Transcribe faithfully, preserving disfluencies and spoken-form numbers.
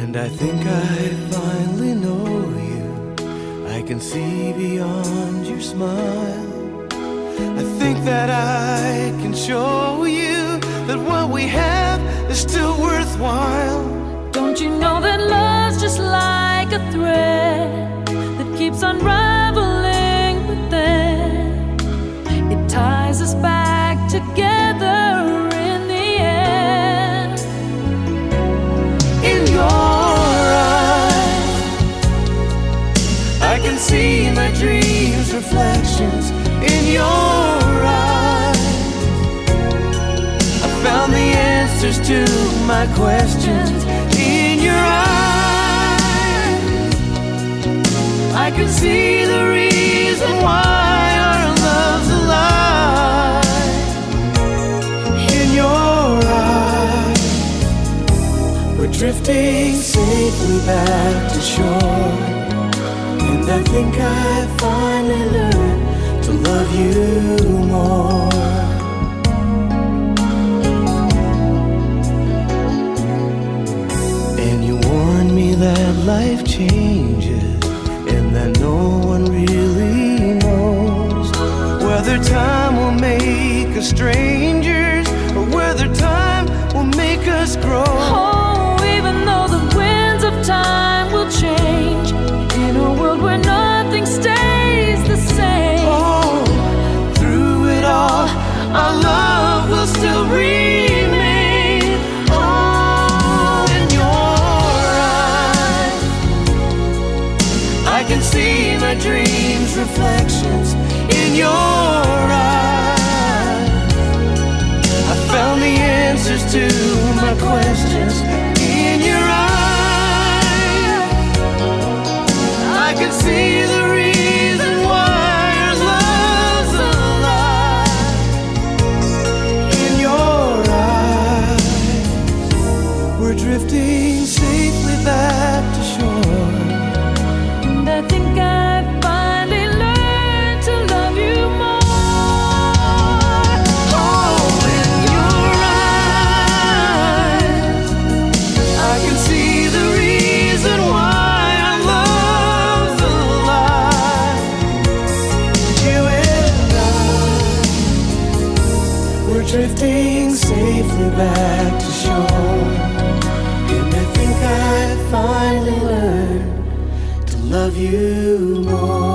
And I think I finally know you. I can see beyond your smile. I think that I can show you that what we have is still worthwhile. Don't you know that love's just like a thread that keeps unraveling, but then it ties us back together in the end. In your eyes, I can see my dreams' reflections. In your eyes, I found the answers to my questions. In your eyes, I can see the reason why our love's alive. In your eyes, we're drifting safely back to shore. And I think I finally learned to love you more. And you warned me that life changes, and that no one really knows whether time will make us strangers or whether time will make us grow. Oh, even though the winds of time will change, in a world where nothing stays the same, Oh, through it all, our love will still remain. Oh, in your eyes, I can see my dreams' reflections. In your eyes, I found the answers to my questions. In your eyes, I can see the reason why our love's alive. In your eyes, we're drifting safely back to shore. and I think I finally learned to love you more. Oh, in your eyes, I can see the reason why our love's alive. You and I, we're drifting safely back to shore. And I think I finally learned to love you more.